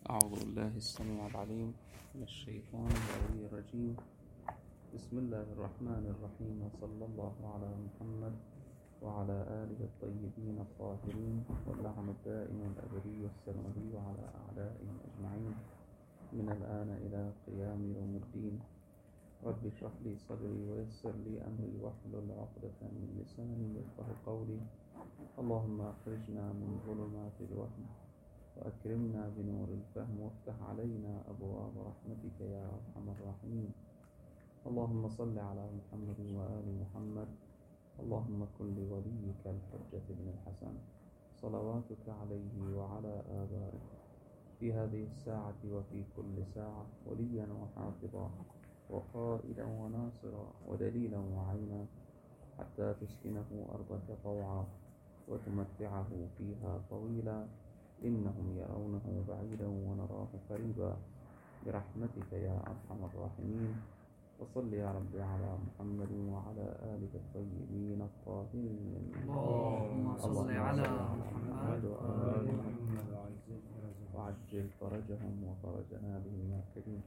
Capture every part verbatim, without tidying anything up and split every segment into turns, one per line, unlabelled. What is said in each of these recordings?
أعوذ بالله السميع العليم من الشيطان اللعين الرجيم. بسم الله الرحمن الرحيم، وصلى الله على محمد وعلى آله الطيبين الطاهرين، واللعن الدائم الأبدي والسرمدي على أعدائهم أجمعين من الآن إلى قيام يوم الدين. رب اشرح لي صدري ويسر لي أمري واحلل عقدة من لساني يفقهوا قولي. اللهم أخرجنا من ظلمات الوهم وأكرمنا بنور الفهم، وافتح علينا أبواب رحمتك يا أرحم الراحمين. اللهم صل على محمد وآل محمد. اللهم كن لوليك الحجة بن الحسن صلواتك عليه وعلى آبائه في هذه الساعة وفي كل ساعة وليا وحافظا وقائدا وناصرا ودليلا وعينا، حتى تسكنه أرضك طوعا وتمتعه فيها طويلا، إنهم يرونه بعيدا ونراه قريبا، برحمتك يا أرحم الراحمين. وصل يا رب على محمد وعلى آله الطيبين الطاهرين.
اللهم صل على محمد وآل محمد
وعجل فرجهم وفرجنا بهم يا كريم.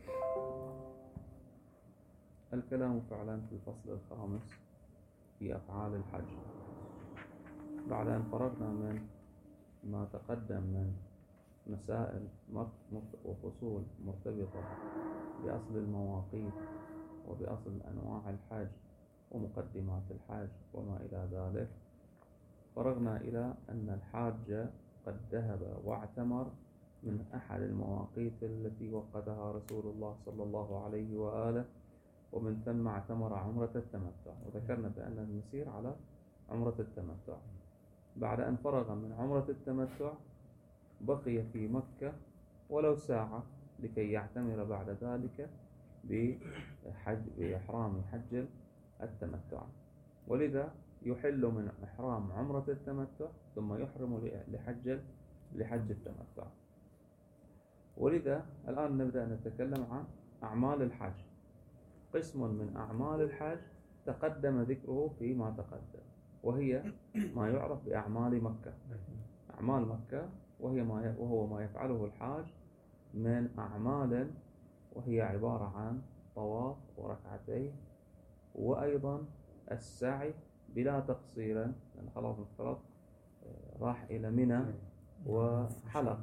الكلام فعلا في الفصل الخامس في أفعال الحج، بعد أن فرغنا من ما تقدم من مسائل وفصول مرتبطة بأصل المواقيت وبأصل أنواع الحج ومقدمات الحج وما إلى ذلك. فرغنا إلى أن الحاج قد ذهب واعتمر من أحد المواقيت التي وقتها رسول الله صلى الله عليه وآله، ومن ثم اعتمر عمرة التمتع، وذكرنا بأن المسير على عمرة التمتع. بعد أن فرغ من عمرة التمتع بقي في مكة ولو ساعة لكي يعتمر بعد ذلك بحج بإحرام حج التمتع، ولذا يحل من إحرام عمرة التمتع ثم يحرم لحج لحج التمتع. ولذا الآن نبدأ نتكلم عن أعمال الحج. قسم من أعمال الحج تقدم ذكره فيما تقدم، وهي ما يعرف بأعمال مكة. أعمال مكة وهي ما وهو ما يفعله الحاج من أعمال، وهي عبارة عن طواف وركعتين، وأيضا السعي بلا تقصير، لأن خلاص افترض راح إلى منى وحلق،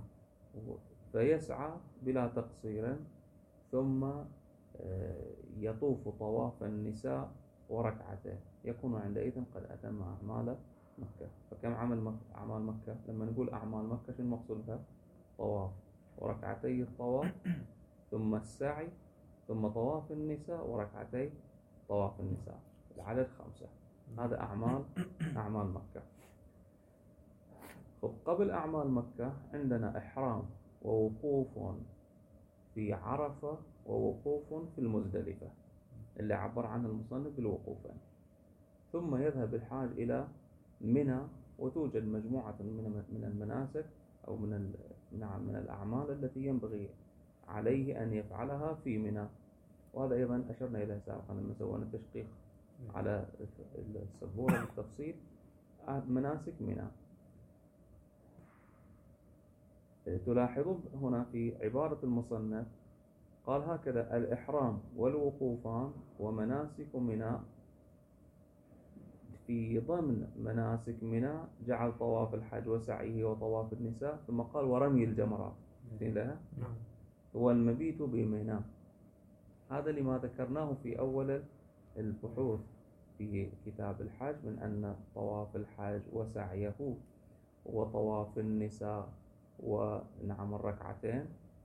فيسعى بلا تقصير، ثم يطوف طواف النساء وركعتين، يكون عندئذ قد أتم أعمال مكة. فكم عمل مكة؟ أعمال مكة لما نقول أعمال مكة شو المقصود بها؟ طواف وركعتي الطواف، ثم السعي، ثم طواف النساء وركعتي طواف النساء، العدد خمسة. هذا أعمال أعمال مكة. قبل أعمال مكة عندنا إحرام ووقوف في عرفة ووقوف في المزدلفة، اللي عبر عنه المصنف بالوقوفين. ثم يذهب الحاج إلى منى، وتوجد مجموعة من المناسك أو من نعم من الأعمال التي ينبغي عليه أن يفعلها في منى، وهذا أيضا أشرنا إليه سابقا لما سوينا التشقيق على السبورة بالتفصيل. مناسك منى تلاحظون هنا في عبارة المصنف قال هكذا: الإحرام والوقوفان ومناسك منى. في ضمن مناسك منى جعل طواف الحج وسعيه وطواف النساء، ثم قال ورمي الجمرات لها هو المبيت بمنى. هذا لما ذكرناه في أول البحوث في كتاب الحج من أن طواف الحج وسعيه وطواف النساء ونعم الركعتين،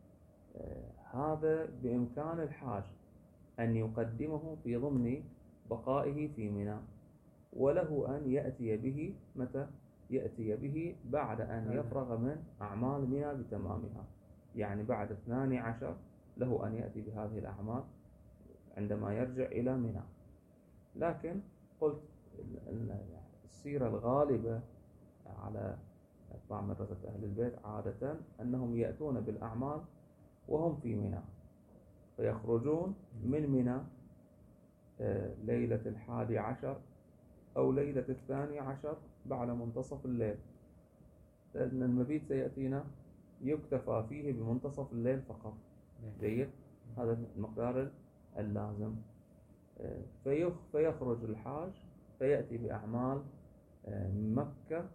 هذا بإمكان الحاج أن يقدمه في ضمن بقائه في منى، وله أن يأتي به متى؟ يأتي به بعد أن يفرغ من أعمال منى بتمامها، يعني بعد اثنان عشر له أن يأتي بهذه الأعمال عندما يرجع إلى منى. لكن قلت السيرة الغالبة على أتباع مدرسة أهل البيت عادة أنهم يأتون بالأعمال وهم في منى، فيخرجون من منى ليلة الحادي عشر أو ليلة الثاني عشر بعد منتصف الليل، لأن المبيت سيأتينا يكتفى فيه بمنتصف الليل فقط. جيد. هذا المقدار اللازم. فيخ فيخرج الحاج فيأتي بأعمال مكة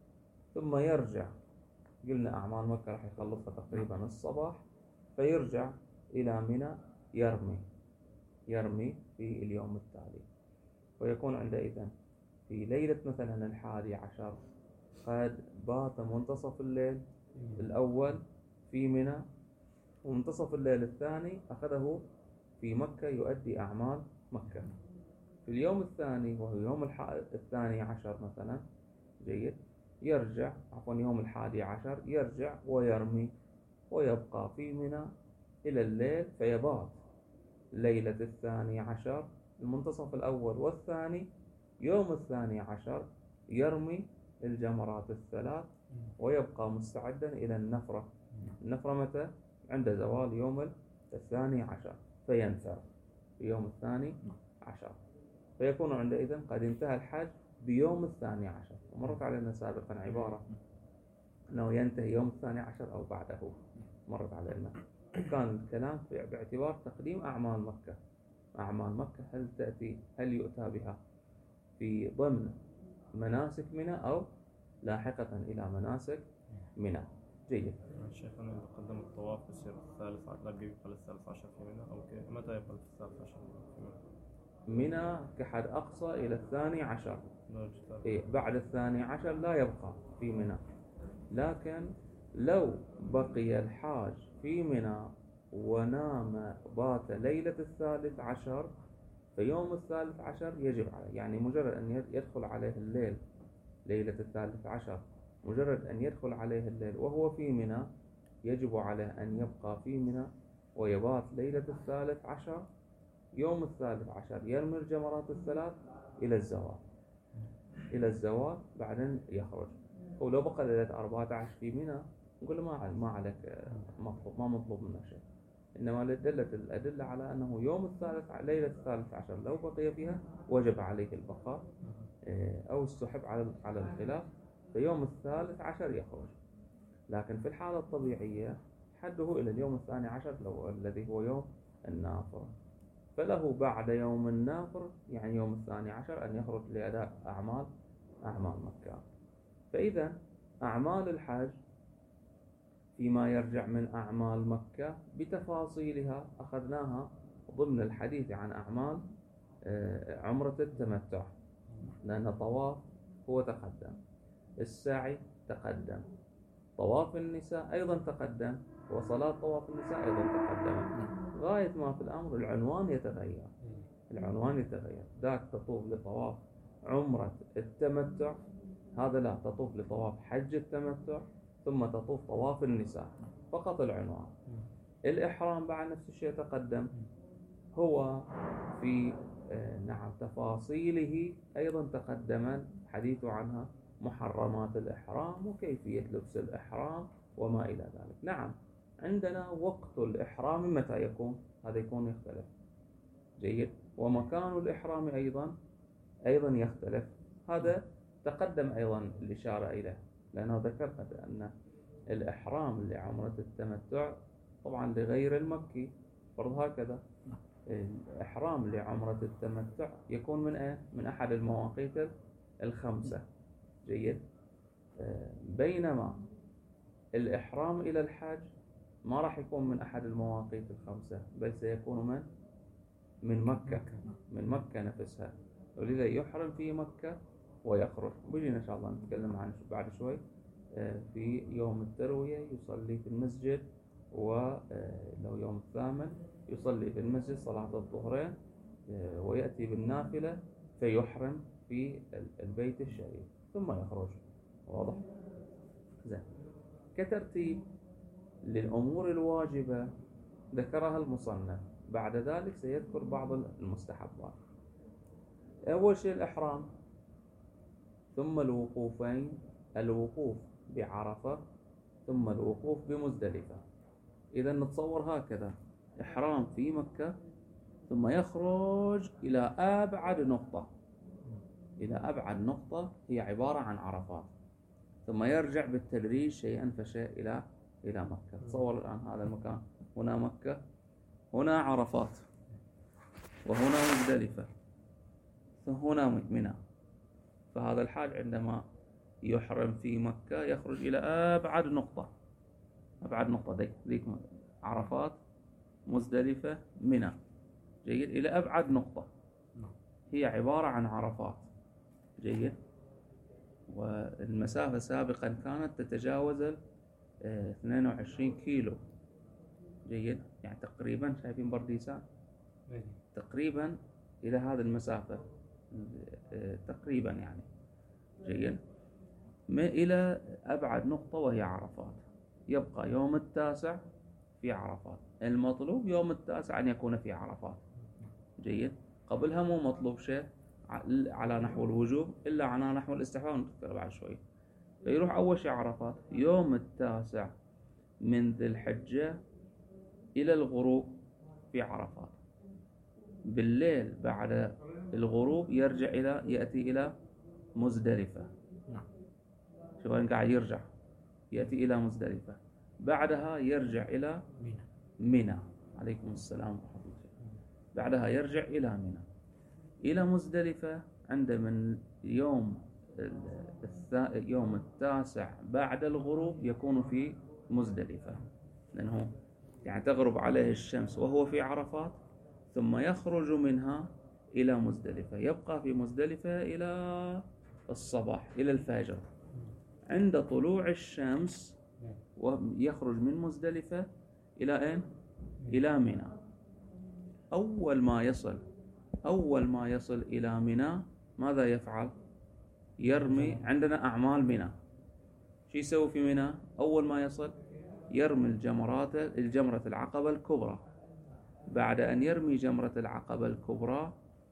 ثم يرجع. قلنا أعمال مكة راح يخلصها تقريبا الصباح، فيرجع إلى منى يرمي يرمي في اليوم التالي، ويكون عندئذ في ليلة مثلا الحادي عشر قد بات منتصف الليل الأول في منى، ومنتصف الليل الثاني أخذه في مكة يؤدي أعمال مكة. في اليوم الثاني وهو يوم الثاني عشر مثلا، جيد، يرجع عفوا يوم الحادي عشر يرجع ويرمي ويبقى في منى إلى الليل، فيبات ليلة الثاني عشر المنتصف الأول والثاني. يوم الثاني عشر يرمي الجمرات الثلاث ويبقى مستعدا إلى النفرة. النفرة متى؟ عند زوال يوم الثاني عشر، فينفر في يوم الثاني عشر، فيكون عندئذ قد انتهى الحج بيوم الثاني عشر. ومرت علينا سابقا عبارة أنه ينتهي يوم الثاني عشر أو بعده، مرت علينا. وكان الكلام باعتبار تقديم أعمال مكة. أعمال مكة هل تأتي هل يؤتى بها في ضمن مناسك منى أو لاحقة إلى مناسك منى. جيد.
الشيخ أنا إذا قدم الطواف بصير الثالث عشر، لا يقبل الثالث عشر في منى أو كيف؟ متى يقبل الثالث عشر في منى؟
منى كحد أقصى إلى الثاني عشر. إيه بعد الثاني عشر لا يبقى في منى. لكن لو بقي الحاج في منى ونام بات ليلة الثالث عشر، فيوم الثالث عشر يجب عليه، يعني مجرد أن يدخل عليه الليل ليلة الثالث عشر، مجرد أن يدخل عليه الليل وهو في منى يجب عليه أن يبقى في منى ويبات ليلة الثالث عشر. يوم الثالث عشر يرمي الجمرات الثلاث إلى الزوال إلى الزوال بعدين يخرج. ولو بقى ليلة أربعة عشر في منى نقول له ما ما عليك مطلوب ما مطلوب منه شيء، إنما دلت الأدلة على أنه يوم الثالث ليلة الثالث عشر لو بقي فيها وجب عليه البقاء أو استحب على على الخلاف، فيوم الثالث عشر يخرج. لكن في الحالة الطبيعية حده إلى اليوم الثاني عشر لو الذي هو يوم النافر، فله بعد يوم النافر يعني يوم الثاني عشر أن يخرج لأداء أعمال أعمال مكة. فإذا أعمال الحج فيما يرجع من أعمال مكة بتفاصيلها أخذناها ضمن الحديث عن أعمال عمرة التمتع، لأن الطواف هو تقدم، السعي تقدم، طواف النساء أيضا تقدم، وصلاة طواف النساء أيضا تقدم. غاية ما في الأمر العنوان يتغير، العنوان يتغير. ذاك تطوف لطواف عمرة التمتع، هذا لا، تطوف لطواف حج التمتع ثم تطوف طواف النساء، فقط العنوان. الإحرام بعد نفس الشيء تقدم، هو في نعم تفاصيله أيضا تقدم الحديث عنها، محرمات الإحرام وكيفية لبس الإحرام وما إلى ذلك. نعم عندنا وقت الإحرام متى يكون، هذا يكون يختلف. جيد. ومكان الإحرام أيضا أيضا يختلف، هذا تقدم أيضا الإشارة إليه، لأنه ذكرت أن الإحرام لعمرة التمتع طبعا لغير المكي برضو هكذا. الإحرام لعمرة التمتع يكون من إيه؟ من أحد المواقيت الخمسة. جيد. بينما الإحرام إلى الحج ما راح يكون من أحد المواقيت الخمسة، بل سيكون من من مكة من مكة نفسها، ولذا يحرم في مكة ويخرج. بيجينا إن شاء الله نتكلم عن بعد شوي. في يوم التروية يصلي في المسجد، ولو يوم الثامن يصلي في المسجد صلاة الظهرين ويأتي بالنافلة فيحرم في البيت الشريف ثم يخرج. واضح؟ زين. كترتيب للأمور الواجبة ذكرها المصنف، بعد ذلك سيذكر بعض المستحبات. أول شيء الإحرام، ثم الوقوفين، الوقوف بعرفة ثم الوقوف بمزدلفة. إذا نتصور هكذا: إحرام في مكة ثم يخرج إلى أبعد نقطة، إلى أبعد نقطة هي عبارة عن عرفات، ثم يرجع بالتدريج شيئا فشيء إلى إلى مكة. تصور الآن هذا المكان، هنا مكة، هنا عرفات، وهنا مزدلفة، فهنا منى. فهذا الحاج عندما يحرم في مكة يخرج إلى أبعد نقطة، أبعد نقطة ذيك عرفات، مزدلفة، منى، جيد، إلى أبعد نقطة هي عبارة عن عرفات، جيد. والمسافة سابقا كانت تتجاوز اثنين وعشرين كيلو، جيد، يعني تقريبا شايفين برديسان تقريبا إلى هذه المسافة تقريبا يعني، جيد، ما إلى أبعد نقطة وهي عرفات. يبقى يوم التاسع في عرفات، المطلوب يوم التاسع أن يكون في عرفات، جيد. قبلها مو مطلوب شيء على نحو الوجوب إلا على نحو الاستحباب، نذكر بعد شوي. فيروح أول شيء عرفات يوم التاسع من ذي الحجة إلى الغروب في عرفات. بالليل بعد الغروب يرجع إلى يأتي إلى مزدلفة. شوف وين قاعد يرجع، يأتي إلى مزدلفة، بعدها يرجع إلى منى. عليكم السلام ورحمة الله. بعدها يرجع إلى منى، إلى مزدلفة عند من يوم يوم التاسع بعد الغروب يكون في مزدلفة، لأنه يعني تغرب عليه الشمس وهو في عرفات، ثم يخرج منها إلى مزدلفة، يبقى في مزدلفة إلى الصباح، إلى الفجر. عند طلوع الشمس ويخرج من مزدلفة إلى أين؟ إلى منى. أول ما يصل أول ما يصل إلى منى ماذا يفعل؟ يرمي. عندنا أعمال منى، شو يسوي في منى؟ أول ما يصل يرمي الجمرات الجمرة العقبة الكبرى. بعد أن يرمي جمرة العقبة الكبرى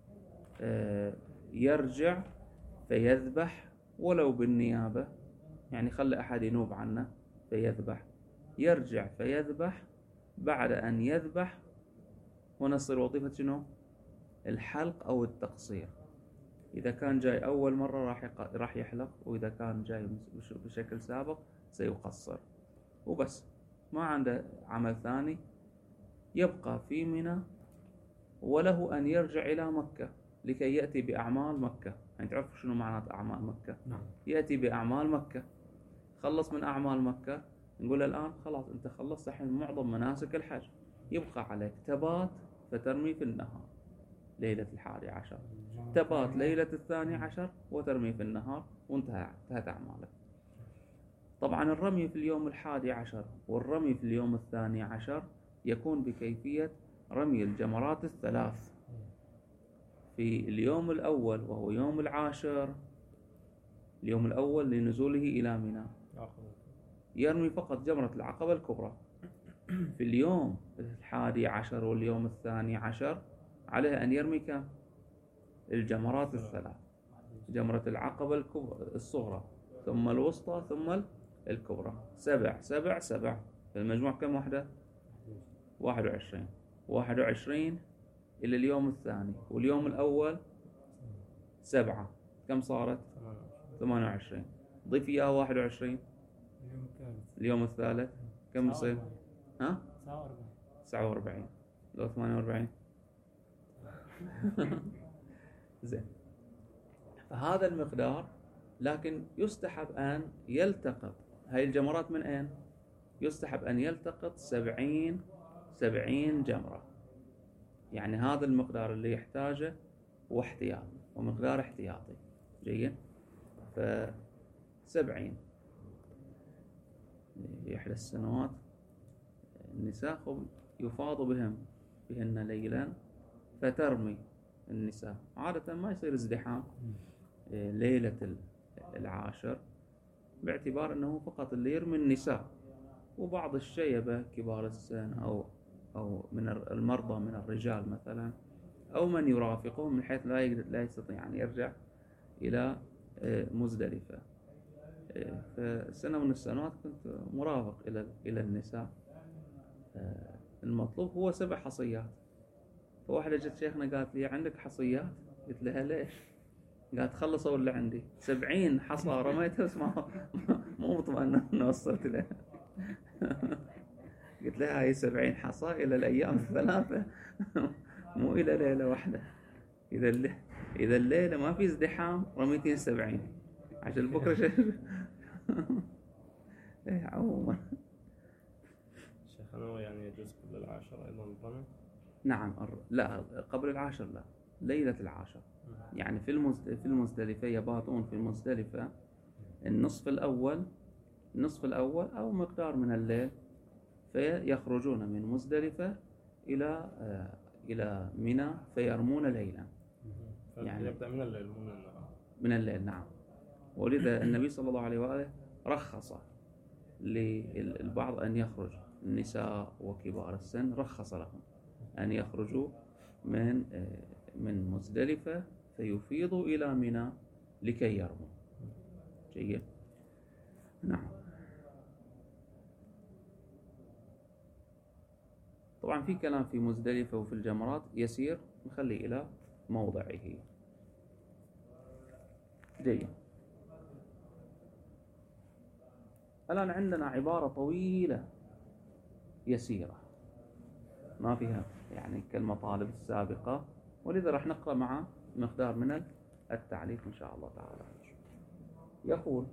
يرجع فيذبح ولو بالنيابة، يعني خلي أحد ينوب عنه فيذبح، يرجع فيذبح. بعد أن يذبح هنا تصير وظيفة شنو؟ الحلق أو التقصير. إذا كان جاي أول مرة راح راح يحلق، وإذا كان جاي بشكل سابق سيقصر وبس، ما عنده عمل ثاني. يبقى في منى، وله أن يرجع إلى مكة لكي يأتي بأعمال مكة. يعني تعرفوا شنو معنات أعمال مكة؟ نعم. يأتي بأعمال مكة، خلص من أعمال مكة، نقول الآن خلاص أنت خلصت الحين معظم مناسك الحج، يبقى عليك تبات فترمي في النهار ليلة الحادي عشر، تبات ليلة الثاني عشر وترمي في النهار، وانتهى انتهت أعمالك. طبعا الرمي في اليوم الحادي عشر والرمي في اليوم الثاني عشر يكون بكيفية رمي الجمرات الثلاث. في اليوم الأول وهو يوم العاشر، اليوم الأول لنزوله إلى منى، يرمي فقط جمرة العقبة الكبرى. في اليوم الحادي عشر واليوم الثاني عشر عليه أن يرمي كم؟ الجمرات الثلاث، جمرة العقبة الكبرى الصغرى، ثم الوسطى، ثم الكبرى. سبع سبع سبع، في المجموع كم واحدة؟ واحد وعشرين. واحد وعشرين إلى اليوم الثاني، واليوم الأول سبعة، كم صارت؟ ثمانية وعشرين. ضيف إياه واحد وعشرين، اليوم الثالث كم يصير؟ ها؟ تسعة وأربعين. لو ثمانية وأربعين. زين. فهذا المقدار، لكن يستحب أن يلتقط هاي الجمرات من أين؟ يستحب أن يلتقط سبعين سبعين جمرة، يعني هذا المقدار اللي يحتاجه واحتياط ومقدار احتياطي، جيد. فسبعين إحدى السنوات النساء يفاض بهم بهن ليلا، فترمي النساء. عادة ما يصير ازدحام ليلة العاشر، باعتبار أنه فقط اللي يرمي النساء، وبعض الشيبة كبار السن أو أو من المرضى من الرجال مثلا، أو من يرافقهم من حيث لا لا يستطيع أن يرجع إلى مزدلفة. فسنة من السنوات كنت مرافق إلى إلى النساء. المطلوب هو سبع حصيات. فواحدة جت شيخنا قالت لي عندك حصيات؟ قلت لها ليش؟ قالت خلصوا اللي عندي، سبعين حصى رميتها بس ما مو مطمئنة أن وصلت لها. قلت له هاي سبعين حصى إلى الأيام الثلاثة مو إلى ليلة واحدة. إذا الليلة إذا الليلة ما في ازدحام رميتين سبعين عشان بكرة شهر. إيه عموما.
شيخنا يعني يجوز قبل العاشر أيضا الرمي؟
نعم لا قبل العاشر لا، ليلة العاشر. يعني في المزد... في المزدلفة يباتون في المزدلفة النصف الأول النصف الأول أو مقدار من الليل، فيخرجون من مزدلفة إلى آه إلى منى فيرمون ليلا.
يعني يبدأ من الليل مو من النهار.
من الليل نعم. ولذا النبي صلى الله عليه وآله رخص للبعض أن يخرج، النساء وكبار السن رخص لهم أن يخرجوا من من مزدلفة فيفيضوا إلى منى لكي يرموا. جيد. نعم. طبعا في كلام في مزدلفة وفي الجمرات يسير نخلي إلى موضعه. جيد. الآن عندنا عبارة طويلة يسيرة ما فيها يعني كالمطالب السابقة، ولذا راح نقرأ مع مقدار من التعليق إن شاء الله تعالى. يقول: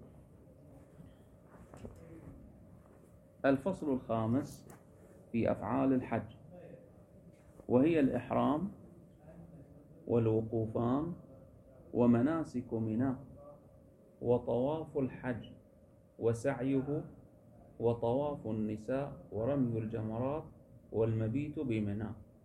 الفصل الخامس في أفعال الحج، وهي الإحرام والوقوفان ومناسك منى وطواف الحج وسعيه وطواف النساء ورمي الجمرات والمبيت بمنى.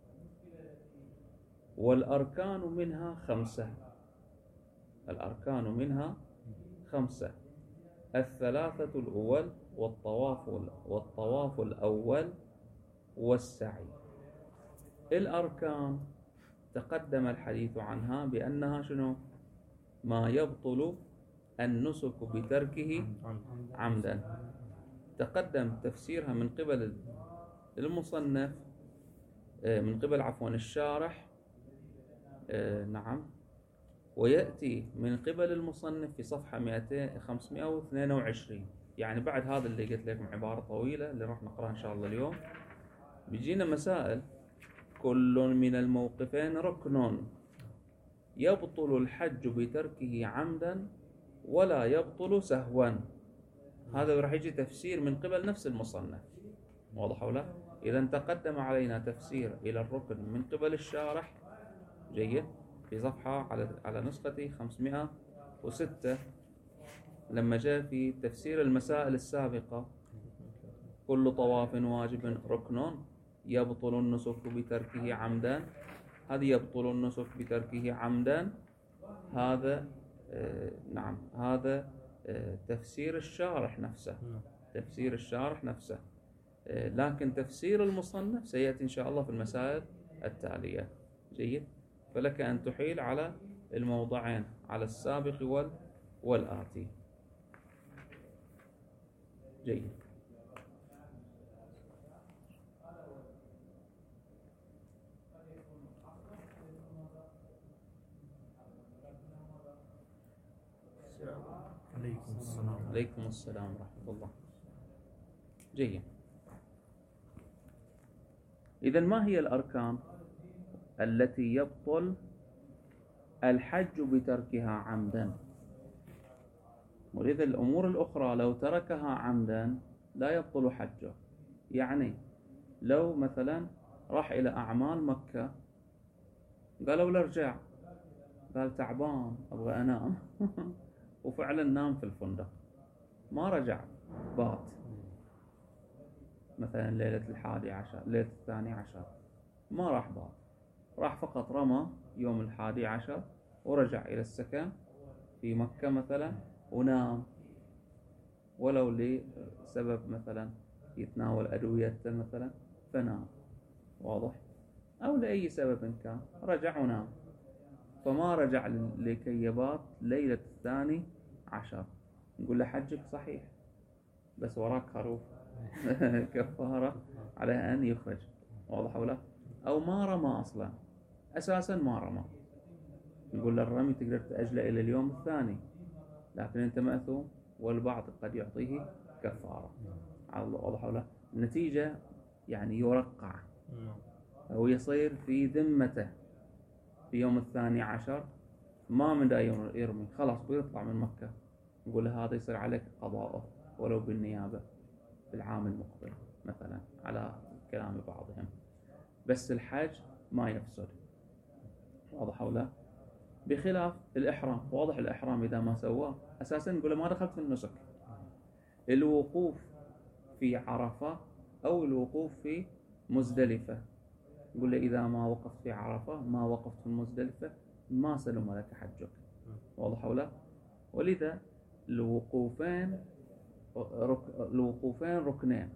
والأركان منها خمسة الأركان منها خمسة الثلاثة الأول والطواف والطواف الأول والسعي. الأركان تقدم الحديث عنها بأنها شنو؟ ما يبطل النسك بتركه عمدا. تقدم تفسيرها من قبل المصنف من قبل عفوا الشارح، نعم، ويأتي من قبل المصنف في صفحة خمسمائة واثنين وعشرين. يعني بعد هذا اللي قلت لكم عبارة طويلة اللي راح نقرأها إن شاء الله اليوم، بيجينا مسائل: كل من الموقفين ركن، يبطل الحج بتركه عمدا ولا يبطل سهوا. هذا راح يجي تفسير من قبل نفس المصنف، واضح ولا؟ إذا تقدم علينا تفسير إلى الركن من قبل الشارح، جيد، في صفحة على على نسختي خمسمائة وستة، لما جاء في تفسير المسائل السابقة: كل طواف واجب ركن يبطل النسك بتركه عمدا. هذا يبطل النسك بتركه عمدا، هذا آه نعم هذا آه تفسير الشارح نفسه تفسير الشارح نفسه آه لكن تفسير المصنف سيأتي إن شاء الله في المسائل التالية. جيد. فلك أن تحيل على الموضعين، على السابق وال والآتي. جيد.
عليكم السلام.
عليكم السلام ورحمة الله. جيد. إذن ما هي الأركان التي يبطل الحج بتركها عمدا؟ ولذا الأمور الأخرى لو تركها عمدا لا يبطل حجه. يعني لو مثلا راح إلى أعمال مكة، قالوا له ارجع، قال تعبان أبغى أنام وفعلا نام في الفندق، ما رجع، بات مثلا ليلة الحادي عشر ليلة الثاني عشر، ما راح بات، راح فقط رمى يوم الحادي عشر ورجع إلى السكن في مكة مثلا ونام، ولو لسبب مثلا يتناول أدوية مثلا فنام، واضح، أو لأي سبب كان رجع ونام، فما رجع لكي يبات ليلة الثاني عشر، نقول له حجك صحيح بس وراك خروف كفارة على أن يخرج، واضح ولا؟ أو ما رمى أصلا، أساسا ما رمى، نقول له الرمي تقدر تأجله إلى اليوم الثاني، لكن أنت مأثوم، والبعض قد يعطيه كفارة، واضح ولا؟ نتيجة يعني يرقع
نعم.
أو يصير في ذمته في يوم الثاني عشر ما من دا يرمي، خلاص بيطلع من مكة، نقول له هذا يصير عليك قضاءه ولو بالنيابة في العام المقبل مثلا على كلام بعضهم. بس الحج ما يفسد، واضح أو لا؟ بخلاف الإحرام، واضح الإحرام إذا ما سواه أساسا نقول له ما دخلت في النسك. الوقوف في عرفة أو الوقوف في مزدلفة، نقول له إذا ما وقفت في عرفة ما وقفت في مزدلفة ما سلم لك حجك، واضح أو لا؟ ولذا الوقوفين رك... الوقوفين ركنين،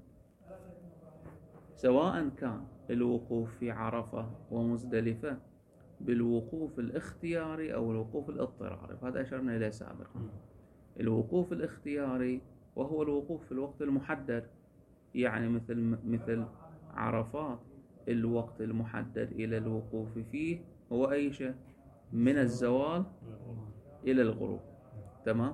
سواء كان الوقوف في عرفة ومزدلفة بالوقوف الاختياري أو الوقوف الاضطراري، وهذا أشرنا إليه سابقا. الوقوف الاختياري وهو الوقوف في الوقت المحدد، يعني مثل مثل عرفات الوقت المحدد إلى الوقوف فيه هو أي شيء من الزوال إلى الغروب، تمام.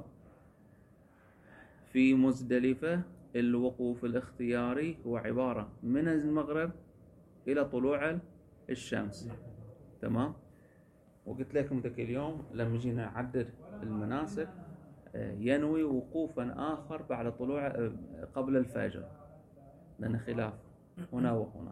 في مزدلفة الوقوف الاختياري هو عبارة من المغرب إلى طلوع الشمس، تمام. وقلت لكم ذاك اليوم لما جينا نعدد المناسك ينوي وقوفا آخر بعد طلوع قبل الفجر، لأن خلاف هنا وهنا.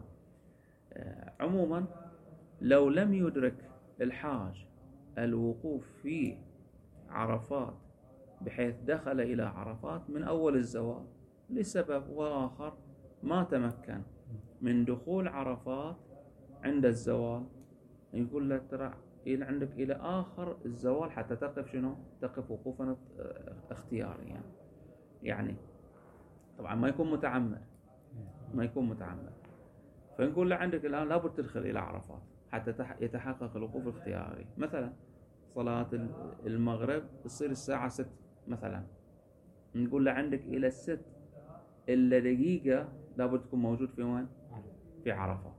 عموما لو لم يدرك الحاج الوقوف في عرفات بحيث دخل إلى عرفات من أول الزوال لسبب وآخر ما تمكن من دخول عرفات عند الزوال، يقول له ترى إلى عندك إلى آخر الزوال حتى تقف شنو؟ تقف وقوفا اختياريا يعني. يعني طبعا ما يكون متعمد، ما يكون متعمد، فنقول له عندك الآن لابد تدخل إلى عرفات حتى يتحقق الوقوف الاختياري. مثلا صلاة المغرب تصير الساعة ست مثلا، نقول له عندك إلى الست إلا دقيقة لابد تكون موجود في وين؟ في عرفات.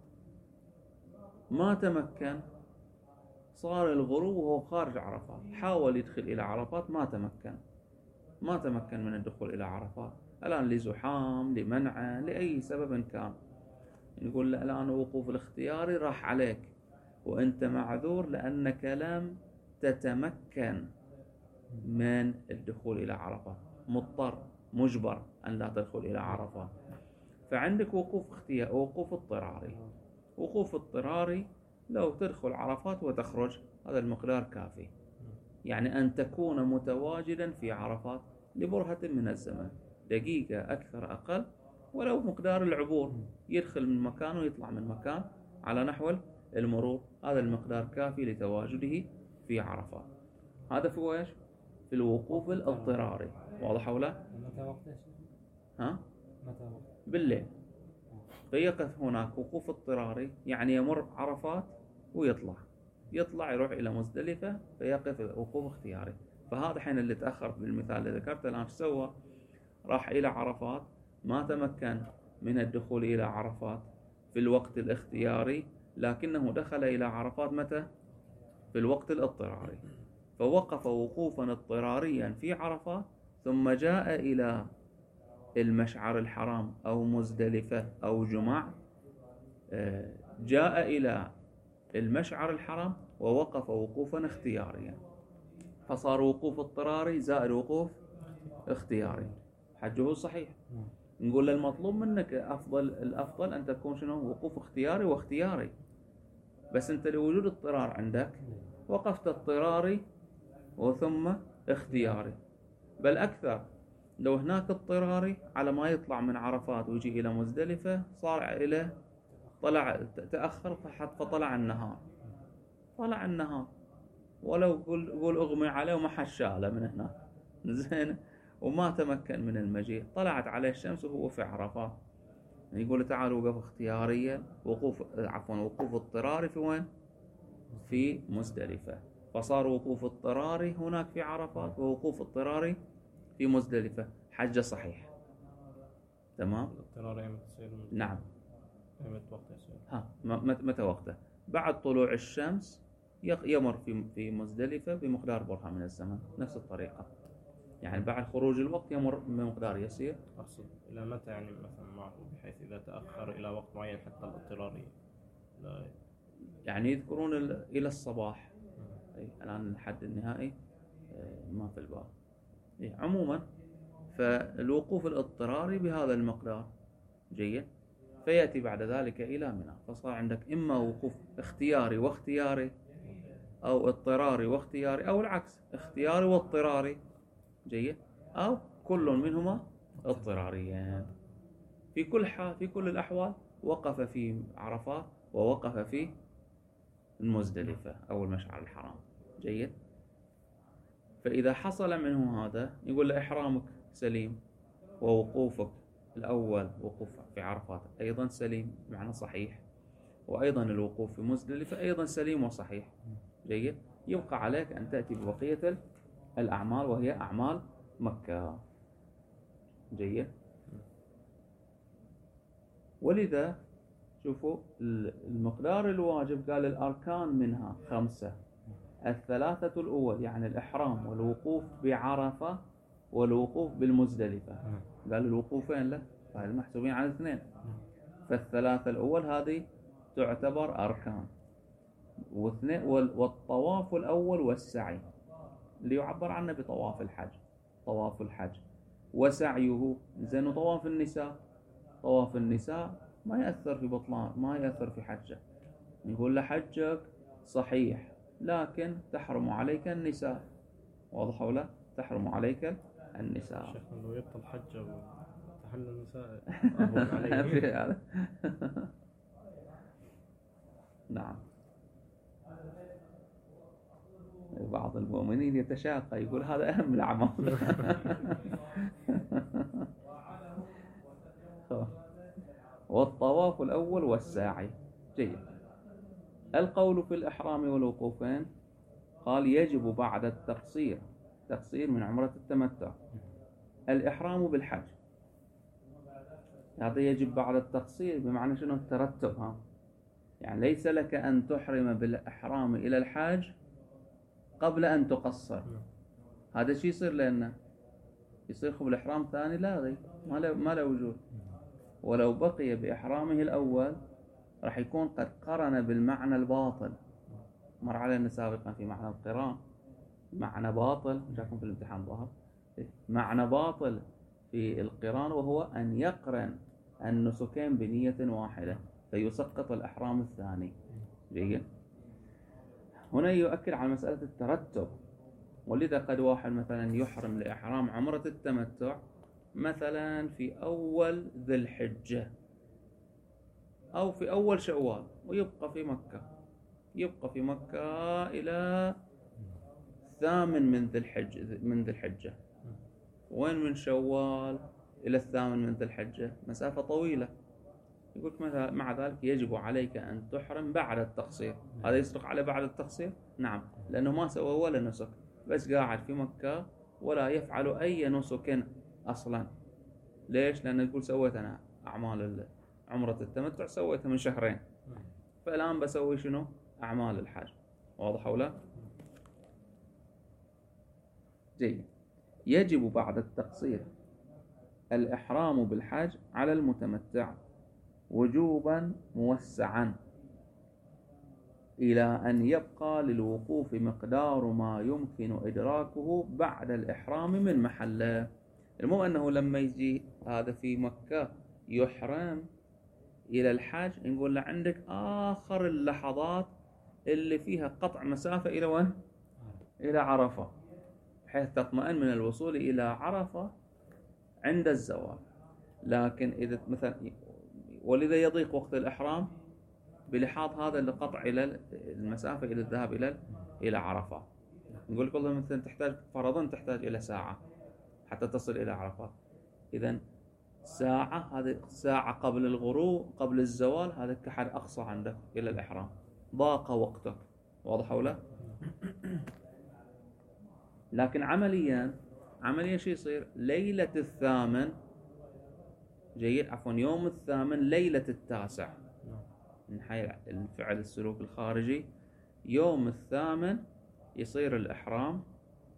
ما تمكن، صار الغروب وهو خارج عرفات، حاول يدخل إلى عرفات ما تمكن، ما تمكن من الدخول إلى عرفات، الآن لزحام لمنع لأي سبب كان، نقول له الآن وقوف الاختياري راح عليك وأنت معذور لأنك لم تتمكن من الدخول إلى عرفات، مضطر مجبر أن لا تدخل إلى عرفات. فعندك وقوف اختياري ووقوف اضطراري. وقوف اضطراري لو تدخل عرفات وتخرج هذا المقدار كافي، يعني أن تكون متواجدا في عرفات لبرهة من الزمن، دقيقة أكثر أقل، ولو مقدار العبور يدخل من مكان ويطلع من مكان على نحو المرور، هذا المقدار كافي لتواجده في عرفات. هذا في ويش؟ في الوقوف الاضطراري، واضح ولا؟
متى وقته؟
ها؟
متى وقته؟
بالليل. فيقف هناك وقوف اضطراري، يعني يمر عرفات ويطلع يطلع يروح إلى مزدلفة فيقف وقوف اختياري. فهذا حين اللي تأخر بالمثال اللي ذكرته الآن سوى؟ راح إلى عرفات ما تمكن من الدخول إلى عرفات في الوقت الاختياري، لكنه دخل إلى عرفات متى؟ في الوقت الاضطراري، فوقف وقوفا اضطراريا في عرفات ثم جاء إلى المشعر الحرام أو مزدلفة أو جمع، جاء إلى المشعر الحرام ووقف وقوفا اختياريا، فصار وقوف اضطراري زائد وقوف اختياري، حجه صحيح. نقول المطلوب منك أفضل الأفضل أن تكون شنو؟ وقوف اختياري واختياري، بس أنت لوجود اضطرار عندك وقفت اضطراري وثم اختياري، بل أكثر لو هناك اضطراري على ما يطلع من عرفات ويجي إلى مزدلفة صار إلى طلع تأخر فطلع النهار، طلع النهار ولو قول قول أغمي عليه وما حد شاله من هناك زين، وما تمكن من المجيء، طلعت عليه الشمس وهو في عرفات، يقول تعالوا وقف اختياريا وقوف عفوا وقوف اضطراري في وين؟ في مزدلفة، فصار وقوف اضطراري هناك في عرفات ووقوف اضطراري في مزدلفة، حجة صحيح. تمام؟
الاضطرار ايمتى تصير؟
نعم.
ايمتى وقته يصير؟
ها متى وقته؟ بعد طلوع الشمس يمر في في مزدلفة بمقدار برهة من الزمن، نفس الطريقة، يعني بعد خروج الوقت يمر بمقدار يسير.
أقصد إلى متى يعني مثلا معه، بحيث إذا تأخر إلى وقت معين حتى الاضطراري لا.
يعني يذكرون إلى الصباح، أي الآن الحد النهائي ما في الباب. إيه عموما فالوقوف الاضطراري بهذا المقدار جيد، فيأتي بعد ذلك إلى منى، فصار عندك إما وقوف اختياري واختياري، أو اضطراري واختياري، أو العكس اختياري واضطراري جيد، أو كل منهما اضطراريان. في كل حال في كل الأحوال وقف في عرفات ووقف في المزدلفة أو المشعر الحرام جيد. فإذا حصل منه هذا يقول له إحرامك سليم، ووقوفك الأول وقوف في عرفات أيضا سليم معنى صحيح، وأيضا الوقوف في مزدلفة أيضا سليم وصحيح جيد. يبقى عليك أن تأتي ببقية الأعمال وهي أعمال مكة جيد. ولذا شوفوا المقدار الواجب قال الأركان منها خمسة، الثلاثة الأول يعني الإحرام والوقوف بعرفة والوقوف بالمزدلفة، قال الوقوفين له فهذه محسوبين على اثنين، فالثلاثة الأول هذه تعتبر أركان، واثنين والطواف الأول والسعي اللي يعبر عنه بطواف الحج، طواف الحج وسعيه. زين طواف النساء، طواف النساء ما يأثر في بطلان، ما يأثر في حجك، يقول له حجك صحيح لكن تحرم عليك النساء، واضح ولا؟ تحرم عليك النساء.
شيخ لو يبطل حجه وتحلل النساء أهون عليه.
نعم. بعض المؤمنين يتشاقى يقول هذا أهم الأعمال. والطواف الأول والساعي جيد. القول في الإحرام والوقوفين قال يجب بعد التقصير، تقصير من عمرة التمتع، الإحرام بالحج. هذا يجب بعد التقصير بمعنى شنو؟ الترتب. ها يعني ليس لك أن تحرم بالإحرام إلى الحج قبل أن تقصر، هذا شيء يصير لأنه يصير قبل إحرام ثاني لاغي ما له ما له وجود. ولو بقي بإحرامه الأول راح يكون قد قرن بالمعنى الباطل، مر علينا سابقا في معنى القران، معنى باطل جاكم في الامتحان ظهر معنى باطل في القران، وهو أن يقرن النسكين بنية واحدة فيسقط الإحرام الثاني جيد. هنا يؤكد على مسألة الترتب، ولذا قد واحد مثلا يحرم لإحرام عمرة التمتع مثلا في أول ذي الحجة أو في أول شوال، ويبقى في مكة، يبقى في مكة إلى الثامن من ذي الحجة من ذي الحجة وين من شوال إلى الثامن من ذي الحجة مسافة طويلة. يقول مع ذلك يجب عليك أن تحرم بعد التقصير. هذا يصدق على بعد التقصير؟ نعم، لأنه ما سوى ولا نسك، بس قاعد في مكة ولا يفعل أي نسك أصلا. ليش؟ لأنه يقول سويت أنا أعمال عمرة التمتع سويتها من شهرين، فالآن بسوي شنو؟ أعمال الحج. واضح ولا؟ جيد. يجب بعد التقصير الإحرام بالحج على المتمتع وجوبا موسعا إلى أن يبقى للوقوف مقدار ما يمكن إدراكه بعد الإحرام من محله. المهم أنه لما يجي هذا في مكة يحرم إلى الحج نقول له عندك آخر اللحظات اللي فيها قطع مسافة إلى وين؟ إلى عرفة، حيث تطمئن من الوصول إلى عرفة عند الزوال. لكن إذا مثلا ولذا يضيق وقت الإحرام بلحاظ هذا اللي قطع إلى المسافة إلى الذهاب إلى إلى عرفة. نقول لك والله مثلا تحتاج فرضا تحتاج إلى ساعة حتى تصل إلى عرفة، إذن ساعة هذه ساعة قبل الغروب قبل الزوال هذا كحد أقصى عندك إلى الإحرام، ضاق وقتك. واضح ولا؟ لكن عمليا عمليا شو يصير؟ ليلة الثامن جيد عفوا يوم الثامن ليلة التاسع من حيث الفعل السلوك الخارجي، يوم الثامن يصير الإحرام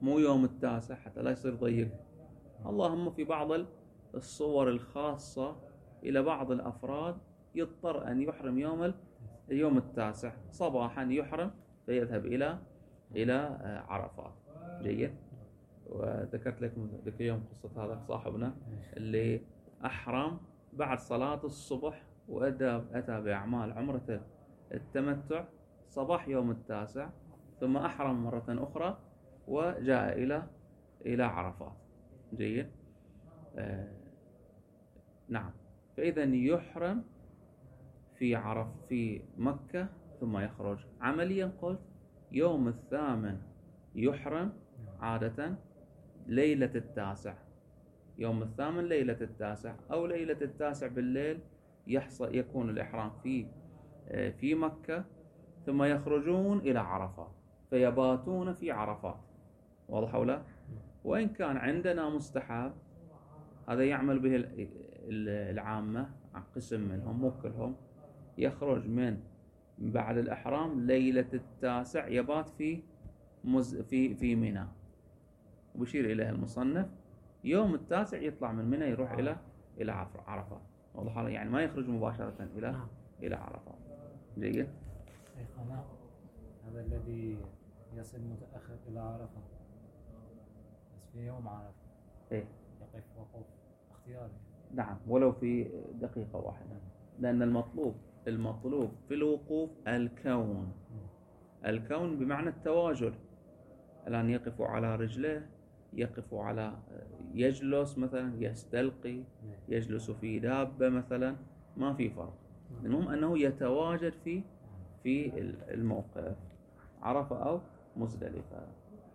مو يوم التاسع حتى لا يصير ضيق. اللهم في بعض الصور الخاصة إلى بعض الأفراد يضطر أن يحرم يوم اليوم التاسع صباحا، يحرم فيذهب إلى إلى عرفات. جيد. وذكرت لكم ذاك اليوم قصة هذا صاحبنا اللي أحرم بعد صلاة الصبح وأتى أتى بأعمال عمرة التمتع صباح يوم التاسع، ثم أحرم مرة أخرى وجاء إلى إلى عرفات. جيد. آه نعم. فإذا يحرم في عرف في مكة ثم يخرج. عمليا قلت يوم الثامن يحرم عادة ليلة التاسع، يوم الثامن ليلة التاسع أو ليلة التاسع بالليل يحصل يكون الإحرام في في مكة، ثم يخرجون إلى عرفات فيباتون في عرفات. واضح ولا؟ وإن كان عندنا مستحب هذا يعمل به العامة، قسم منهم مو كلهم، يخرج من بعد الإحرام ليلة التاسع يبات في مز في في منى، وبشير إليه المصنف يوم التاسع يطلع من منى يروح إلى إلى عرفات. واضح؟ يعني ما يخرج مباشرة إلى إلى عرفات. جيد.
شيخنا هذا الذي يصل متأخر إلى عرفة بس في يوم عرفة
إيه
يقف وقوف اختياري.
نعم، ولو في دقيقة واحدة، لأن المطلوب المطلوب في الوقوف الكون. الكون بمعنى التواجد. الآن يقف على رجله، يقف على يجلس مثلا، يستلقي، يجلس في دابة مثلا، ما في فرق. المهم أنه يتواجد في في الموقف عرفة أو مزدلفة.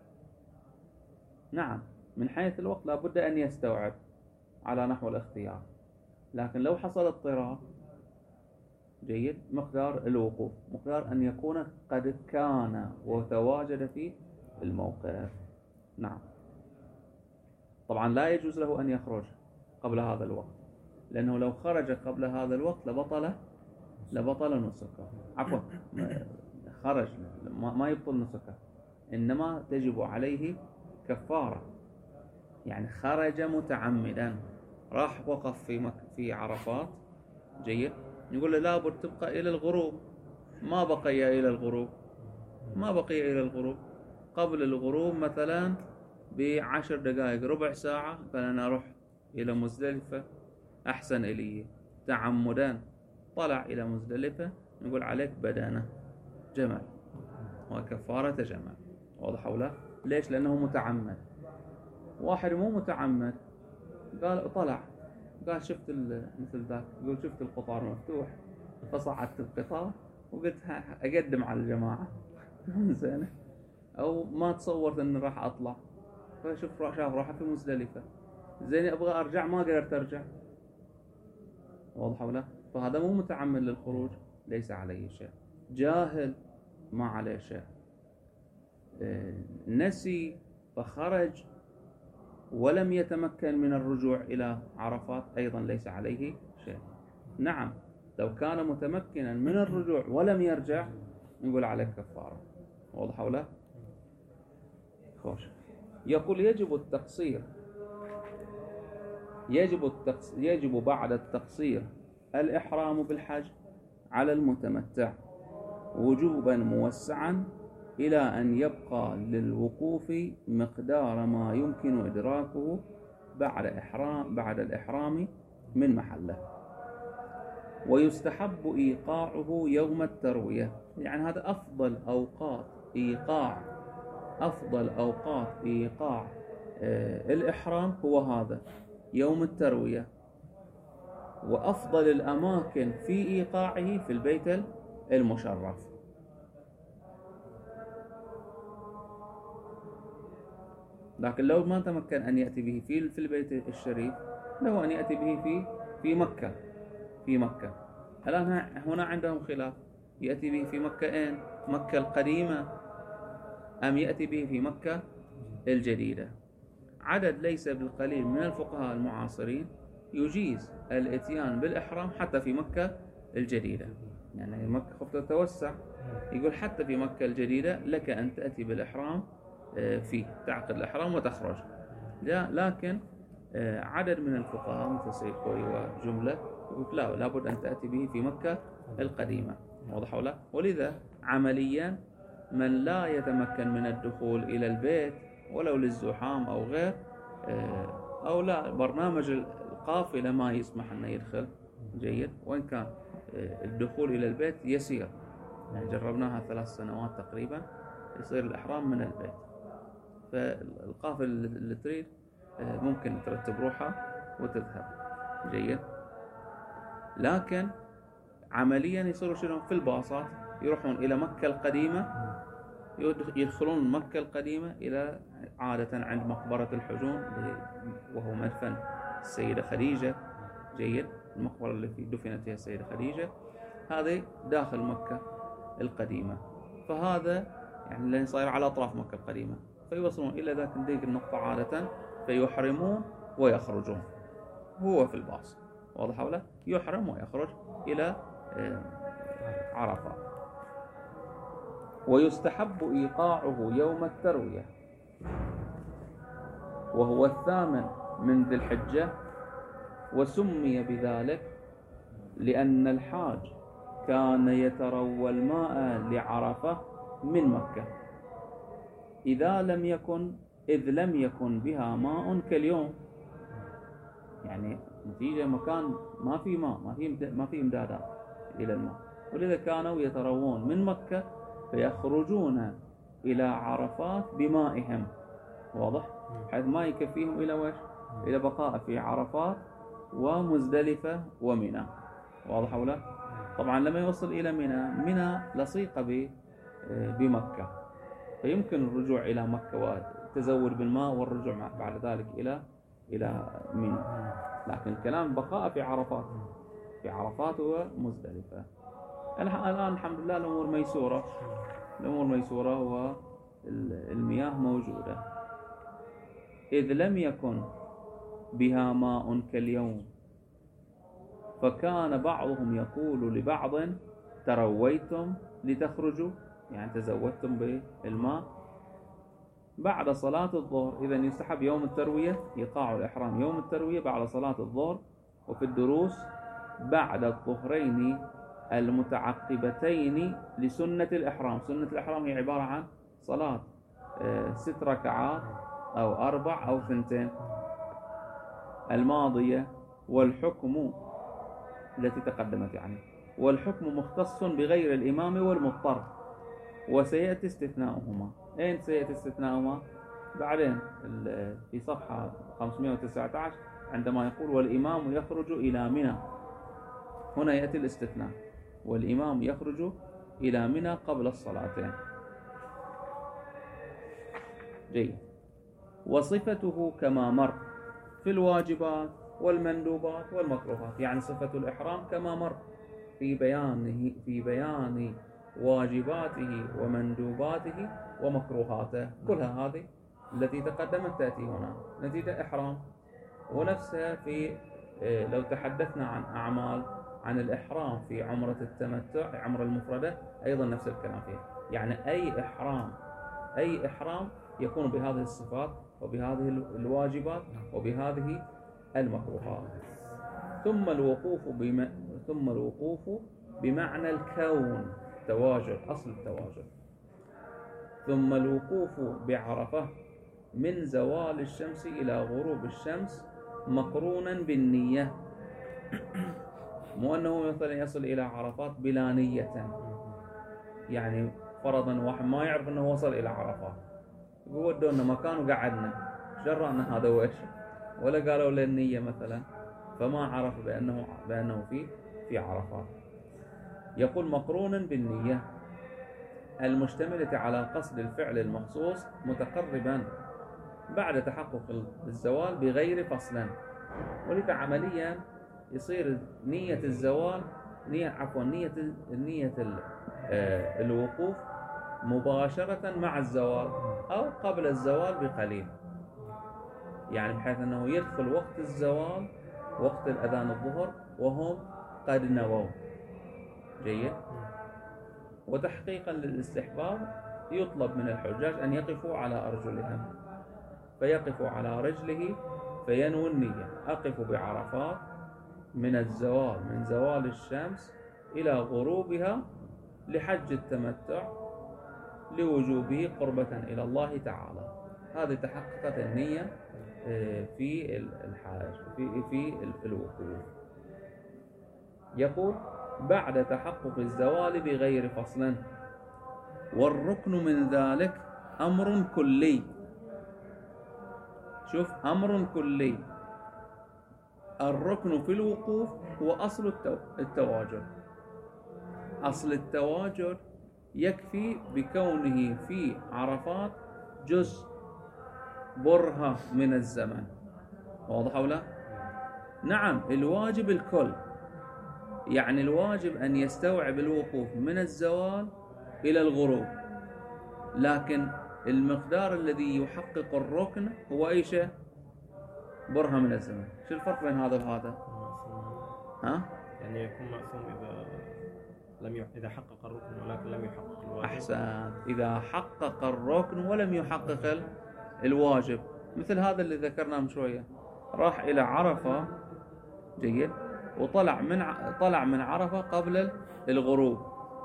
نعم، من حيث الوقت لابد أن يستوعب على نحو الاختيار، لكن لو حصل اضطراب جيد مقدار الوقوف مقدار أن يكون قد كان وتواجد في الموقف. نعم. طبعا لا يجوز له أن يخرج قبل هذا الوقت، لأنه لو خرج قبل هذا الوقت لبطل لبطل نسكه. عفوا، خرج ما يبطل نسكه، إنما تجب عليه كفارة. يعني خرج متعمدا، راح وقف في مك في عرفات. جيد. يقول له لابد تبقى إلى الغروب، ما بقي إلى الغروب ما بقي إلى الغروب قبل الغروب مثلا بعشر دقائق ربع ساعة، قال أنا أروح إلى مزدلفة أحسن إلي تعمدا، طلع إلى مزدلفة، نقول عليك بدنة جمل وكفارة جمل. واضح ولا؟ ليش؟ لأنه متعمد. واحد مو متعمد قال طلع قال شفت مثل ذاك، يقول شفت القطار مفتوح فصعدت القطار وقلت أقدم على الجماعة زين، أو ما تصورت أن راح أطلع فشوف شاف راح في مزدلفة زين أبغى أرجع ما قدرت أرجع. واضح ولا؟ فهذا مو متعمد للخروج، ليس عليه شيء. جاهل ما عليه شيء. نسي فخرج ولم يتمكن من الرجوع إلى عرفات أيضا ليس عليه شيء. نعم، لو كان متمكنا من الرجوع ولم يرجع نقول عليه كفارة. واضح ولا؟ خوش. يقول يجب التقصير يجب التقصير يجب بعد التقصير الإحرام بالحج على المتمتع وجوبا موسعا إلى أن يبقى للوقوف مقدار ما يمكن إدراكه بعد إحرام بعد الإحرام من محله. ويستحب إيقاعه يوم التروية. يعني هذا أفضل أوقات إيقاع أفضل أوقات إيقاع آه الإحرام هو هذا يوم التروية، وأفضل الأماكن في إيقاعه في البيت المشرف. لكن لو ما تمكن أن يأتي به في في البيت الشريف له أن يأتي به في في مكة في مكة. الآن هنا عندهم خلاف، يأتي به في مكة أين؟ مكة القديمة أم يأتي به في مكة الجديدة؟ عدد ليس بالقليل من الفقهاء المعاصرين يجيز الاتيان بالإحرام حتى في مكة الجديدة. يعني مكة خفت تتوسع، يقول حتى في مكة الجديدة لك أن تأتي بالإحرام فيه، تعقد الإحرام وتخرج. لكن عدد من الفقهاء مثل سيد خوي وجملة يقول لا، لابد أن تأتي به في مكة القديمة. واضح ولا؟ ولذا عمليا من لا يتمكن من الدخول إلى البيت ولو للزحام أو غير، أو لا برنامج القافلة ما يسمح أنه يدخل، جيد، وإن كان الدخول إلى البيت يسير، يعني جربناها ثلاث سنوات تقريبا، يصير الإحرام من البيت. فالقافلة اللي تريد ممكن ترتب روحها وتذهب، جيد. لكن عمليا يصيروا شنو؟ في الباصات يروحون إلى مكة القديمة، يدخلون مكة القديمة إلى عادة عند مقبرة الحجون وهو مدفن السيدة خديجة، جيد، المقبرة التي دفنت فيها السيدة خديجة هذه داخل مكة القديمة. فهذا يعني اللي صاير على أطراف مكة القديمة، فيوصلون إلى ذاك ذيك النقطة عادة فيحرمون ويخرجون، هو في الباص، واضح ولا؟ يحرم ويخرج إلى عرفة. ويستحب إيقاعه يوم التروية وهو الثامن من ذي الحجة، وسمي بذلك لأن الحاج كان يتروى الماء لعرفة من مكة إذا لم يكن إذ لم يكن بها ماء كاليوم، يعني نتيجة مكان ما في ماء، ما في ما في إمدادات إلى الماء، ولذا كانوا يتروون من مكة فيخرجون إلى عرفات بمائهم، واضح؟ حيث ما يكفيهم إلى وش؟ إلى بقاء في عرفات ومزدلفة ومنى، واضح ولا؟ طبعا لما يوصل إلى منى، منى لصيقة بمكة، فيمكن الرجوع إلى مكة والتزود بالماء والرجوع بعد ذلك إلى إلى منى، لكن كلام بقاء في عرفات في عرفات ومزدلفة. الآن الحمد لله الأمور ميسورة، الأمور ميسورة والمياه موجودة. إذ لم يكن بها ماء كاليوم، فكان بعضهم يقول لبعض ترويتم لتخرجوا، يعني تزودتم بالماء بعد صلاة الظهر. إذا يستحب يوم التروية إيقاع الإحرام يوم التروية بعد صلاة الظهر، وفي الدروس بعد الظهرين المتعقبتين لسنة الإحرام. سنة الإحرام هي عبارة عن صلاة ست ركعات أو أربع أو ثنتين الماضية، والحكم التي تقدمت يعني، والحكم مختص بغير الإمام والمضطر، وسيأتي استثناؤهما. أين سيأتي استثناؤهما؟ بعدين في صفحة خمسمائة وتسعة عشر عندما يقول والإمام يخرج إلى منى، هنا يأتي الاستثناء، والإمام يخرج إلى منى قبل الصلاتين، جيد. وصفته كما مر في الواجبات والمندوبات والمكروهات، يعني صفة الإحرام كما مر في بيانه في بيان واجباته ومندوباته ومكروهاته، كلها هذه التي تقدمت تأتي هنا نتيجة إحرام. ونفسها في لو تحدثنا عن أعمال عن الإحرام في عمرة التمتع، عمرة المفردة، أيضا نفس الكلام فيها، يعني أي إحرام أي إحرام يكون بهذه الصفات وبهذه الواجبات وبهذه المكروهات. ثم الوقوف بم... ثم الوقوف بمعنى الكون، تواجد، أصل التواجد. ثم الوقوف بعرفة من زوال الشمس إلى غروب الشمس مقرونا بالنية، مو أنه مثلا يصل إلى عرفات بلا نية، يعني فرضا واحد ما يعرف أنه وصل إلى عرفات، ودونا مكان وقعدنا، جرأنا هذا وإيش، ولا قالوا له النية مثلا، فما عرف بأنه بأنه في في عرفات. يقول مقرونا بالنية المشتملة على قصد الفعل المخصوص متقربا بعد تحقق الزوال بغير فصل. ولذا عمليا يصير نية الزوال نية عفوا نية نية الوقوف مباشرة مع الزوال أو قبل الزوال بقليل، يعني بحيث أنه يدخل وقت الزوال وقت الأذان الظهر وهم قد نووا، جيد. وتحقيقا للاستحباب يطلب من الحجاج أن يقفوا على أرجلهم، فيقفوا على رجله فينوي النية: أقف بعرفات من الزوال من زوال الشمس إلى غروبها لحج التمتع لوجوبه قربة إلى الله تعالى. هذه تحققت النية في الحاج في في الوقوف. يقول: بعد تحقق الزوال بغير فصل. والركن من ذلك أمر كلي. شوف، أمر كلي. الركن في الوقوف هو أصل التواجد. أصل التواجد يكفي بكونه في عرفات جزء برهة من الزمن. واضح أو لا؟ نعم، الواجب الكل، يعني الواجب أن يستوعب الوقوف من الزوال إلى الغروب، لكن المقدار الذي يحقق الركن هو أي شيء؟ برهة من الزمن. شو الفرق بين هذا وهذا؟ ها؟
يعني يكون مأثوم إذا لم ي... إذا حقق الركن ولكن لم يحقق الواجب.
أحسن، إذا حقق الركن ولم يحقق الواجب، مثل هذا اللي ذكرناه من شوية، راح إلى عرفة، جيد، وطلع من ع... طلع من عرفة قبل الغروب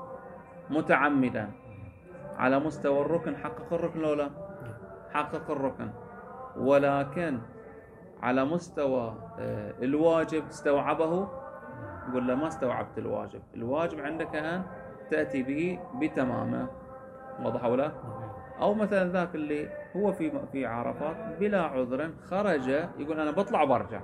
متعمدا، على مستوى الركن حقق الركن لو لا؟ حقق الركن، ولكن على مستوى الواجب استوعبه؟ يقول له ما استوعبت الواجب. الواجب عندك أن تأتي به بتمامه. واضح ولا؟ أو مثلا ذاك اللي هو في في عرفات بلا عذر خرج، يقول أنا بطلع وبرجع،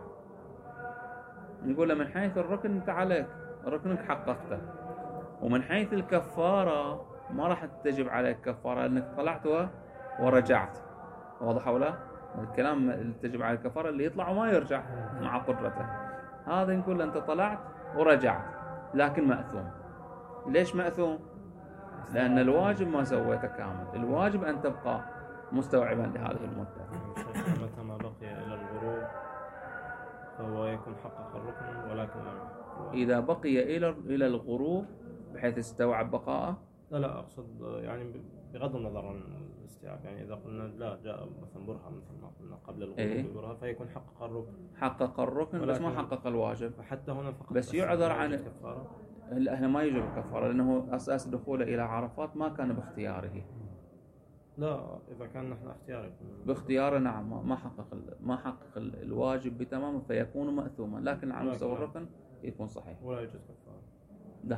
يقول له من حيث الركن أنت عليك ركنك حققته، ومن حيث الكفارة ما راح تجب عليك كفارة لأنك طلعت ورجعت. واضح ولا؟ الكلام اللي تجب على الكفارة اللي يطلع وما يرجع مع قدرته. هذا نقول له أنت طلعت ورجعت لكن مأثوم. ليش مأثوم؟ لأن الواجب ما سويته كامل. الواجب أن تبقى مستوعبا لهذه المدة.
متى ما بقي إلى الغروب فهو يكون حقق الركن ولكن
إذا بقي إلى إلى الغروب بحيث استوعب بقاءه.
لا لا أقصد يعني بغض النظر عن الاستيعاب، يعني إذا قلنا لا جاء مثلا برهة مثل ما قلنا قبل الغروب
إيه؟
برهة فيكون حقق الركن
حقق الركن بس ما حقق الواجب.
فحتى هنا فقط
بس يعذر عن
الكفارة.
لا، هنا ما يجب الكفارة لأنه أساس دخوله إلى عرفات ما كان باختياره.
لا، إذا كان نحن اختياري
باختياره نعم ما حقق ما حقق الواجب بتمامه فيكون مأثوما، لكن على مستوى الركن يكون صحيح
ولا يوجد كفارة.
ده.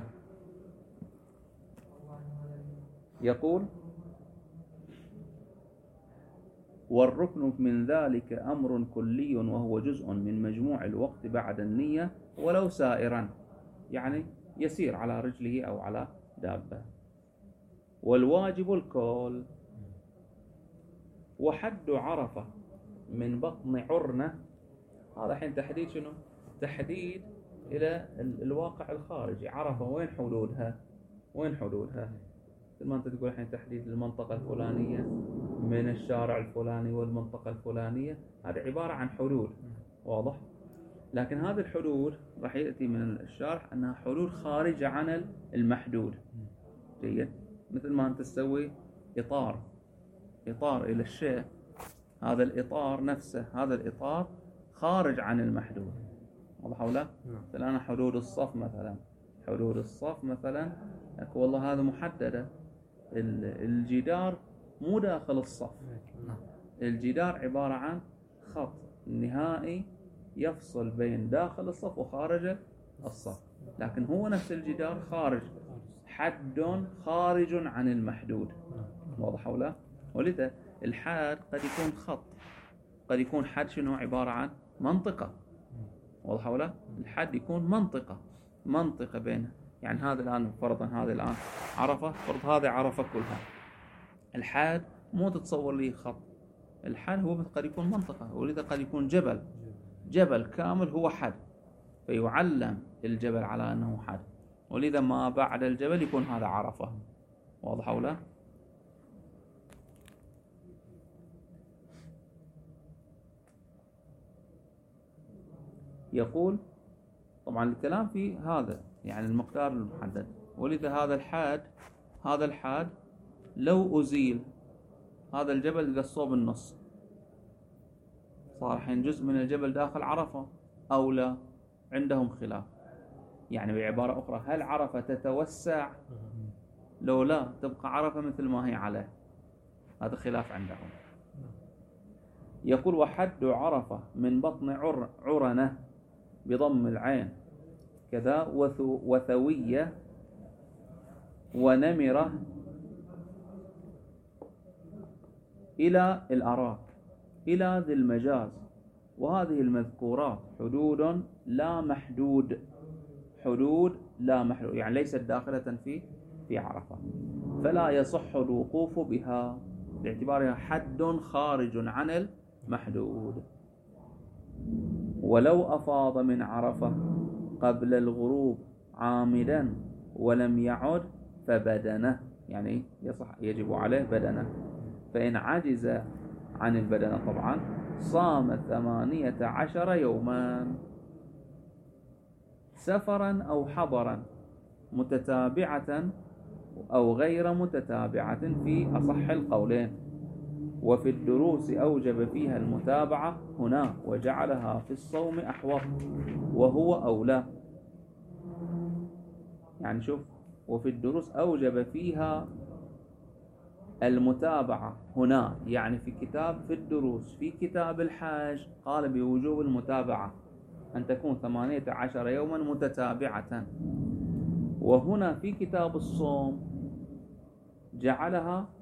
يقول: والركن من ذلك أمر كلي وهو جزء من مجموع الوقت بعد النية ولو سائرا، يعني يسير على رجله أو على دابة. والواجب الكل. وحد عرفة من بطن عرنة، هذا حين تحديد شنو؟ تحديد إلى الواقع الخارجي. عرفة وين حدودها؟ وين حدودها؟ ما أنت تقول الحين تحديد المنطقة الفلانية من الشارع الفلاني والمنطقة الفلانية، هذا عبارة عن حدود. واضح؟ لكن هذه الحدود راح يأتي من الشارح أنها حدود خارجة عن المحدود. جيد؟ مثل ما أنت تسوي إطار إطار إلى الشيء، هذا الإطار نفسه هذا الإطار خارج عن المحدود. واضح ولا؟ الآن حدود الصف مثلا حدود الصف مثلا والله هذا محددة. الجدار مو داخل الصف، الجدار عبارة عن خط نهائي يفصل بين داخل الصف وخارج الصف، لكن هو نفس الجدار خارج، حد خارج عن المحدود. واضح ولا؟ ولذا الحد قد يكون خط، قد يكون حد شنو عبارة عن منطقة. واضح ولا؟ الحد يكون منطقة منطقة بينها، يعني هذا الآن فرضا هذا الآن عرفة، فرض هذا عرفة كلها. الحد مو تتصور لي خط، الحد هو قد يكون منطقة، ولذا قد يكون جبل جبل كامل هو حد، فيعلم الجبل على أنه حد، ولذا ما بعد الجبل يكون هذا عرفة. واضح ولا؟ يقول طبعا الكلام في هذا يعني المقدار المحدد، ولذا هذا الحاد هذا الحاد لو أزيل هذا الجبل قصوه بالنص، صار الحين جزء من الجبل داخل عرفة أو لا؟ عندهم خلاف. يعني بعبارة أخرى، هل عرفة تتوسع؟ لو لا، تبقى عرفة مثل ما هي عليه. هذا خلاف عندهم. يقول: وحد عرفة من بطن عر عرنة بضم العين كذا، وثو وثوية ونمرة إلى الأراك إلى ذي المجاز، وهذه المذكورات حدود لا محدود، حدود لا محدود يعني ليست داخلة في في عرفة، فلا يصح الوقوف بها باعتبارها حد خارج عن المحدود. ولو أفاض من عرفة قبل الغروب عامدا ولم يعد فبدنه، يعني يصح يجب عليه بدنه. فإن عجز عن البدنة طبعا صام ثمانية عشر يوما سفرا أو حضرا متتابعة أو غير متتابعة في أصح القولين. وفي الدروس أوجب فيها المتابعة هنا وجعلها في الصوم أحوط وهو أولى. يعني شوف، وفي الدروس أوجب فيها المتابعة هنا، يعني في كتاب في الدروس. في كتاب الحج قال بوجوب المتابعة أن تكون ثمانية عشر يوما متتابعة، وهنا في كتاب الصوم جعلها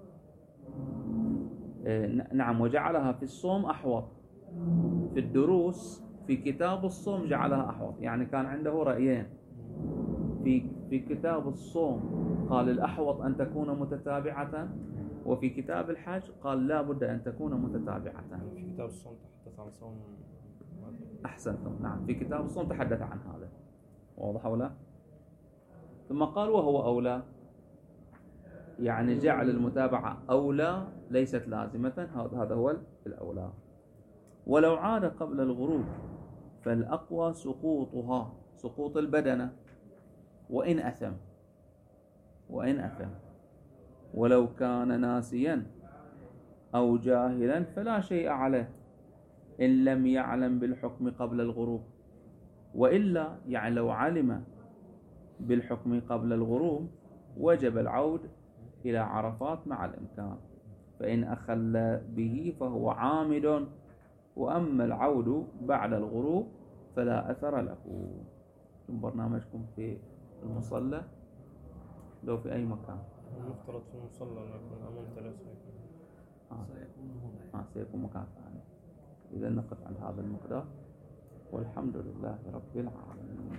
نعم وجعلها في الصوم أحوط. في الدروس في كتاب الصوم جعلها أحوط، يعني كان عنده رأيين. في في كتاب الصوم قال الأحوط أن تكون متتابعة، وفي كتاب الحج قال لا بد أن تكون متتابعة.
في كتاب الصوم تحدث عن صوم.
أحسنتم، نعم في كتاب الصوم تحدث عن هذا، واضح ولا؟ ثم قال وهو أولى، يعني جعل المتابعة أولى ليست لازمة، هذا هو الأولى. ولو عاد قبل الغروب فالأقوى سقوطها، سقوط البدنة، وإن أثم وإن أثم ولو كان ناسيا أو جاهلا فلا شيء عليه إن لم يعلم بالحكم قبل الغروب. وإلا يعني لو علم بالحكم قبل الغروب وجب العود إلى عرفات مع الإمكان، فإن أخل به فهو عامد، وأما العود بعد الغروب فلا أثر له. برنامجكم في المصلى لو في أي مكان
المفترض في المصلى أن يكون أمام
آه. آه سيكون مكان ثاني. إذا نقف عند هذا المقدار، والحمد لله رب العالمين.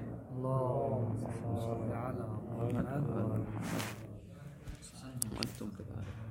اللهم صل على محمد.
وأنتم كذلك.